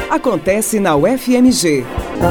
acontece na UFMG.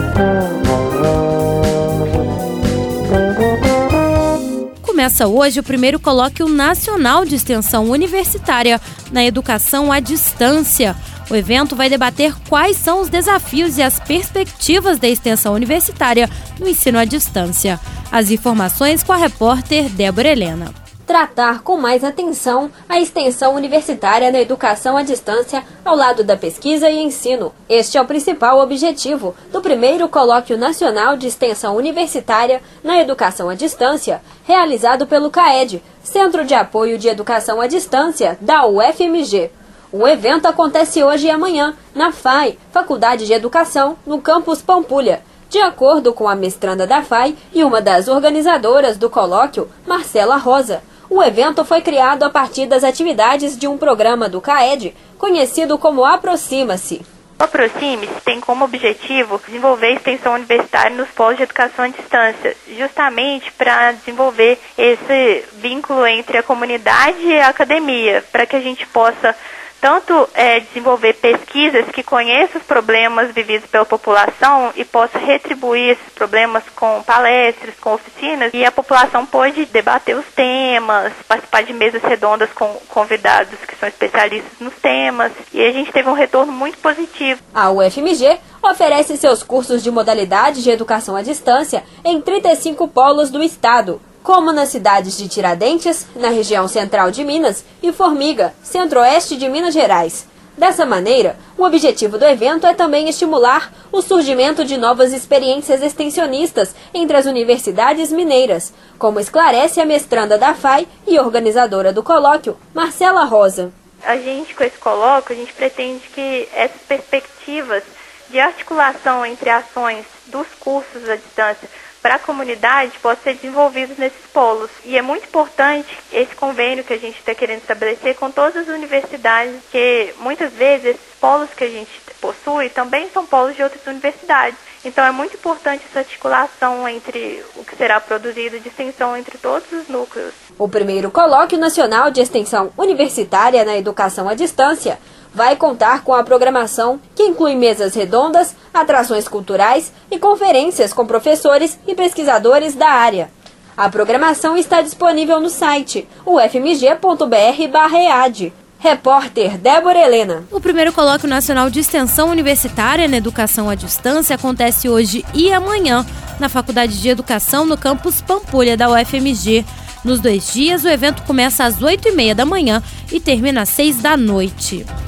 Começa hoje o primeiro Colóquio Nacional de Extensão Universitária na Educação à Distância. O evento vai debater quais são os desafios e as perspectivas da extensão universitária no ensino à distância. As informações com a repórter Débora Helena. Tratar com mais atenção a extensão universitária na educação à distância ao lado da pesquisa e ensino. Este é o principal objetivo do primeiro Colóquio Nacional de Extensão Universitária na Educação à Distância, realizado pelo CAED, Centro de Apoio de Educação à Distância da UFMG. O evento acontece hoje e amanhã na FAI, Faculdade de Educação, no campus Pampulha. De acordo com a mestranda da FAI e uma das organizadoras do colóquio, Marcela Rosa, o evento foi criado a partir das atividades de um programa do CAED, conhecido como Aproxima-se. O Aproxime-se tem como objetivo desenvolver a extensão universitária nos polos de educação à distância, justamente para desenvolver esse vínculo entre a comunidade e a academia, para que a gente possa tanto desenvolver pesquisas que conheçam os problemas vividos pela população e possa retribuir esses problemas com palestras, com oficinas, e a população pode debater os temas, participar de mesas redondas com convidados que são especialistas nos temas, e a gente teve um retorno muito positivo. A UFMG oferece seus cursos de modalidade de educação à distância em 35 polos do estado, como nas cidades de Tiradentes, na região central de Minas, e Formiga, centro-oeste de Minas Gerais. Dessa maneira, o objetivo do evento é também estimular o surgimento de novas experiências extensionistas entre as universidades mineiras, como esclarece a mestranda da FAI e organizadora do colóquio, Marcela Rosa. A gente, com esse colóquio, a gente pretende que essas perspectivas de articulação entre ações dos cursos à distância para a comunidade possam ser desenvolvidos nesses polos. E é muito importante esse convênio que a gente está querendo estabelecer com todas as universidades, que muitas vezes esses polos que a gente possui também são polos de outras universidades. Então é muito importante essa articulação entre o que será produzido de extensão entre todos os núcleos. O primeiro Colóquio Nacional de Extensão Universitária na Educação à Distância vai contar com a programação que inclui mesas redondas, atrações culturais e conferências com professores e pesquisadores da área. A programação está disponível no site ufmg.br/EAD. Repórter Débora Helena. O primeiro Colóquio Nacional de Extensão Universitária na Educação à Distância acontece hoje e amanhã na Faculdade de Educação no campus Pampulha da UFMG. Nos 2 dias, o evento começa às 8h30 da manhã e termina às 6 da noite.